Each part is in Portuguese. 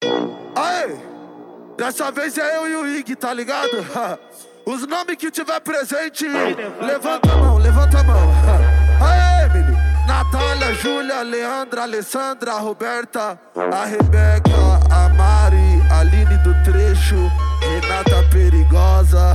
Aê, dessa vez é eu e o Ig, tá ligado? Os nomes que tiver presente, levanta a mão, levanta a mão. Aê, Emily, Natália, Júlia, Leandra, Alessandra, Roberta, a Rebeca, a Mari, a Aline do Trecho, Renata Perigosa,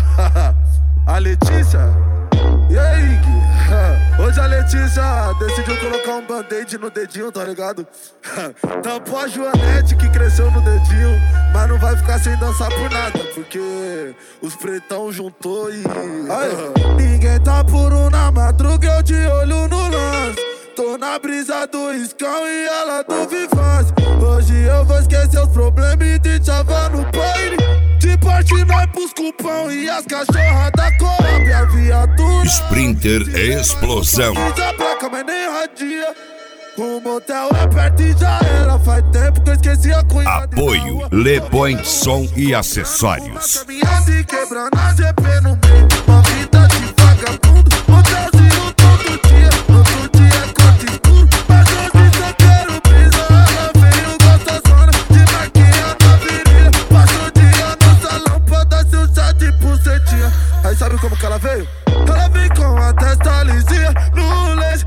a Letícia. E aí, Ig? Hoje a Letícia decidiu colocar um band-aid no dedinho, tá ligado? Tampou a Joanete que cresceu no dedinho, mas não vai ficar sem dançar por nada, porque os pretão juntou e... Ninguém tá puro na madruga, eu de olho no lance. Tô na brisa do Riscão e ela do Vivaz. Hoje eu vou esquecer os problemas e te chavar no baile. De parte nós pros cupão e as cachorras da Coab, a viatura Sprinter é explosão. já placa, mas nem radia. O motel é perto e já era. Faz tempo que eu esqueci a cunhada. Apoio Le Point Som e Acessórios. Caminhando e quebrando a GP no meio. Uma vida de vagabundo. Motelzinho todo dia. Outro dia é quarto escuro. Mas hoje só quero brisa. Ela veio gostosona de marquinha na virilha. Passa o dia no salão pra dar seu chá de bucetinha. Aí sabe como que ela veio? Ela vem com a testa lisinha. No leite,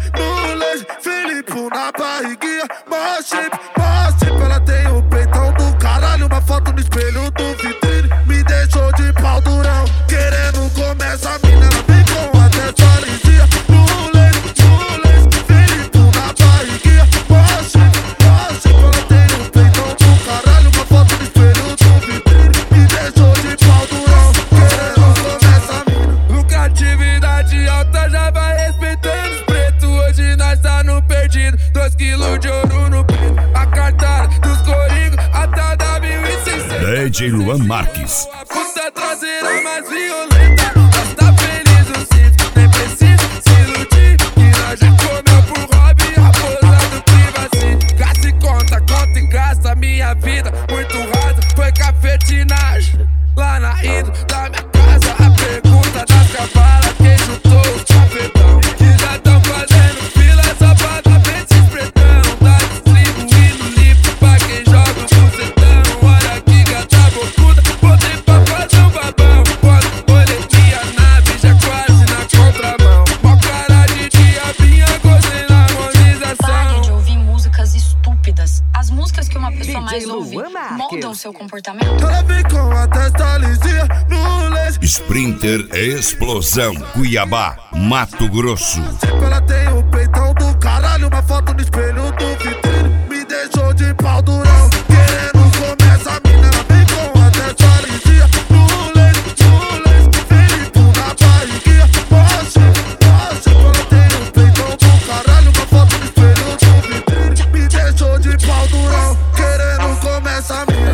Felipe na barriguinha. Mó shape, ela tem o peitão do caralho. Uma foto no espelho do vitrine. Me deixou de pau durão, querendo comer essa mina. Ela vem com a testa lisinha. No leite, Felipe na barriguinha. Mó shape, ela tem o peitão do caralho. Uma foto no espelho do vitrine. Me deixou de pau durão, querendo comer essa mina. Lucratividade alta já vai respeitando os pretos. Hoje nós tá no perdido, 2 quilos de ouro no peito. A cartada dos coringos, até da 1.600. DJ Luan Marques. A puta traseira mais violenta. Nós tá feliz no cinto, nem precisa se iludir. Que nós já comeu por hobby, raposa do privacy. Gasta e conta e gasta. Minha vida muito rasa, foi cafetinagem. Lá na intro da minha casa, a pergunta das cavalas. Quem juntou os cafetão? Que já tão fazendo fila só pra dar pra esses pretão. Tá distribuindo limpo pra quem joga o bucetão. Olha que gata bocuda, botei pra fazer um babão. Quando olhei minha nave, já quase na contramão. Mó cara de diabinha, gostei na harmonização. Pare de ouvir músicas estúpidas. As músicas que uma pessoa mais ouve moldam seu comportamento. Ela vem com a testa lisinha. No leite, Sprinter é explosão. Cuiabá, Mato Grosso. ela tem o peitão do caralho. Uma foto no espelho do vitrine. Me deixou de pau durão, querendo comer essa mina. Ela vem com a testa lisinha. No leite, Felipe na barriguinha. Poxa, ela tem o peitão do caralho. Uma foto no espelho do vitrine. Me deixou de pau durão, querendo comer essa mina.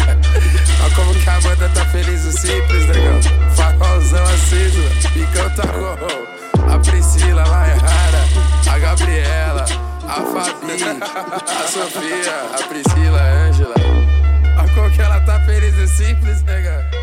Olha como que a banda tá feliz e simples, negão. Farolzão aceso, picão tá com a Priscila, lá é rara. A Gabriela, a Fabi, a Sofia, a Priscila, a Ângela. Olha como que ela tá feliz e simples, negão.